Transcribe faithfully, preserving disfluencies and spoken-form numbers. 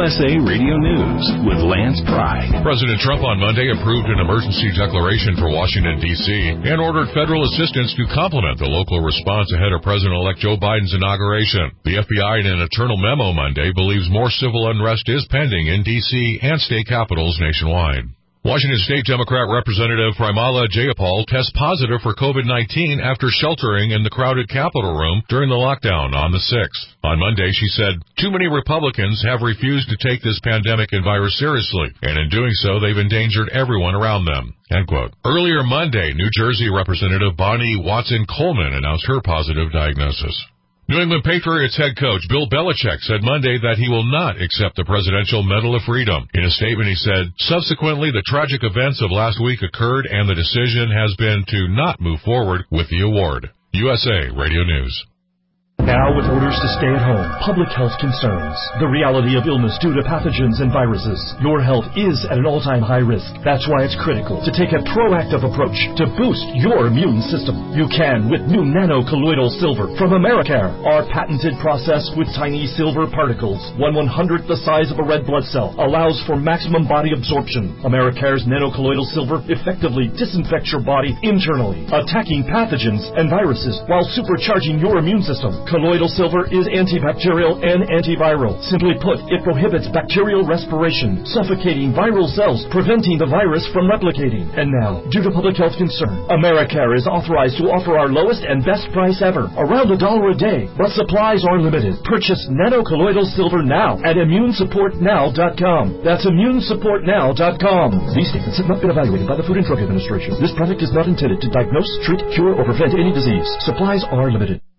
S A Radio News with Lance Pry. President Trump on Monday approved an emergency declaration for Washington, D C and ordered federal assistance to complement the local response ahead of President-elect Joe Biden's inauguration. The F B I, in an internal memo Monday, believes more civil unrest is pending in D C and state capitals nationwide. Washington State Democrat Representative Primala Jayapal tests positive for COVID nineteen after sheltering in the crowded Capitol room during the lockdown on the sixth. On Monday, she said, "Too many Republicans have refused to take this pandemic and virus seriously, and in doing so, they've endangered everyone around them." End quote. Earlier Monday, New Jersey Representative Bonnie Watson-Coleman announced her positive diagnosis. New England Patriots head coach Bill Belichick said Monday that he will not accept the Presidential Medal of Freedom. In a statement, he said, "Subsequently, the tragic events of last week occurred, and the decision has been to not move forward with the award." U S A Radio News. Now, with orders to stay at home, public health concerns, the reality of illness due to pathogens and viruses, your health is at an all-time high risk. That's why it's critical to take a proactive approach to boost your immune system. You can with new nano-colloidal silver from Americare. Our patented process with tiny silver particles, one one-hundredth the size of a red blood cell, allows for maximum body absorption. Americare's nano-colloidal silver effectively disinfects your body internally, attacking pathogens and viruses while supercharging your immune system. Colloidal silver is antibacterial and antiviral. Simply put, it prohibits bacterial respiration, suffocating viral cells, preventing the virus from replicating. And now, due to public health concern, Americare is authorized to offer our lowest and best price ever, around a dollar a day. But supplies are limited. Purchase nano-colloidal silver now at immune support now dot com. That's immune support now dot com. These statements have not been evaluated by the Food and Drug Administration. This product is not intended to diagnose, treat, cure, or prevent any disease. Supplies are limited.